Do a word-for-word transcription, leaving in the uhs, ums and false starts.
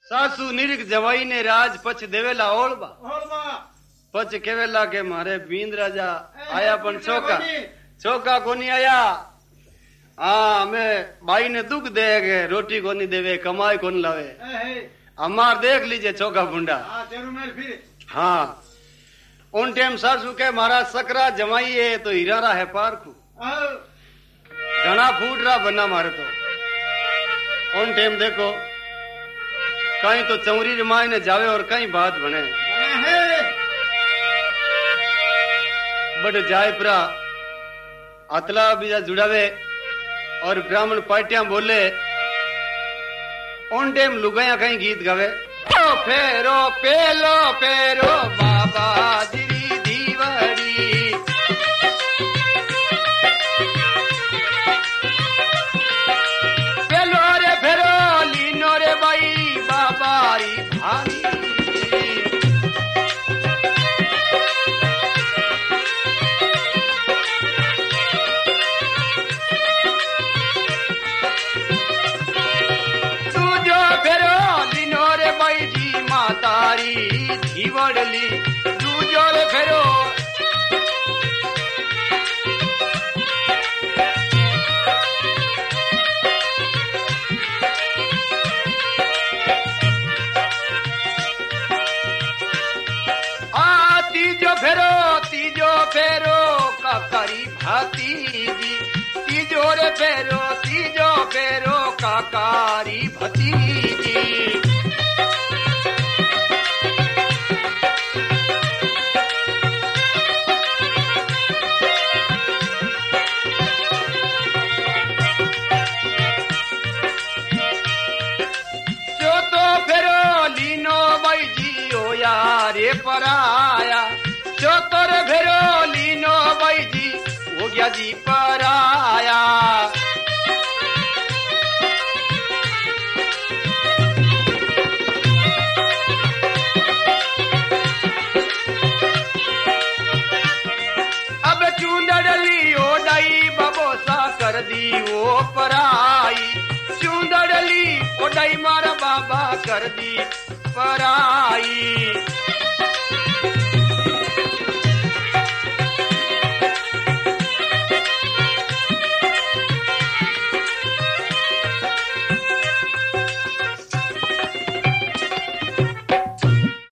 सासू निरिक जवाई ने राज पछ देवेला ओळबा पछ केवेला के मारे बींद राजा आया पण छोका छोका कोनी आया हाँ हमें भाई ने दुख दे के रोटी कोनी देवे कमाई कोनी लावे हमार देख लीजिए चौका बुंडा हाँ उन टाइम सासू के महाराज सकरा जमाई है तो हीरा है पारखू घना फूट रहा बना मारे तो उन टाइम देखो कहीं तो चौरी जमाई ने जावे और कहीं बात बने बड़े जाए परा अतला बीजा जुड़ावे और ब्राह्मण पार्टियां बोले उन टाइम लुगाया कहीं गीत गावे ओ फेरो पेलो फेरो बाबा जिरी दीवारी पेलो रे फेरो लीनो रे बाई बाबारी भारी तारी धीवड़ली दूजो रे फेरो आ तीजो फेरो तीजो फेरो काकारी भतीजी तीजो रे फेरो तीजो फेरो काकारी भतीजी रे पराया चौतर भेरो लीनो बाई जी हो गया जी पराया अब चूंदड़ली ओडाई बबोसा कर दी वो पराई चूंदड़ली ओडाई मारा बाबा कर दी पराई